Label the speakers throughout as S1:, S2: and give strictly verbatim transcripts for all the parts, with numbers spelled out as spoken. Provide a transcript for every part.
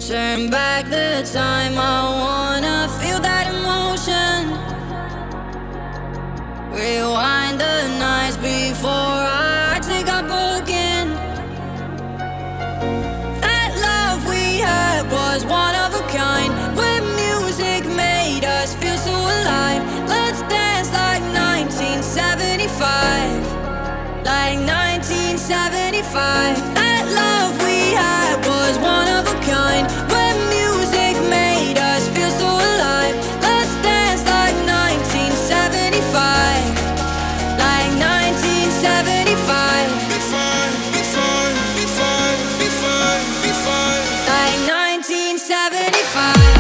S1: Turn back the time, I wanna feel that emotion. Rewind the nights before I take our broken. That love we had was one of a kind, when music made us feel so alive. Let's dance like nineteen seventy-five, like nineteen seventy-five. That love we had was one of a kind, when music made us feel so alive. Let's dance like nineteen seventy-five, like nineteen seventy-five. Be fine, be fine, be fine, be fine, be fine, like nineteen seventy-five.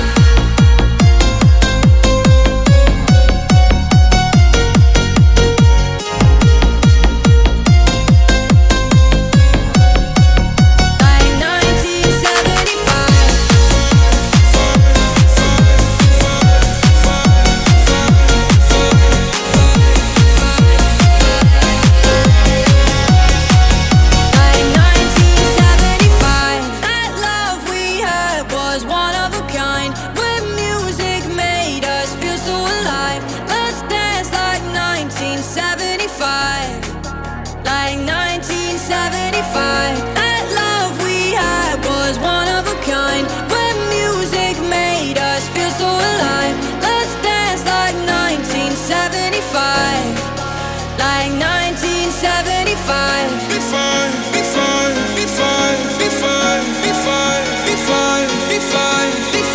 S1: Like nineteen seventy-five, that love we had was one of a kind, when music made us feel so alive. Let's dance like nineteen seventy-five, like nineteen seventy-five. Be fine, be fine, be fine, be fine, be fine, be fine, be fine, be fine.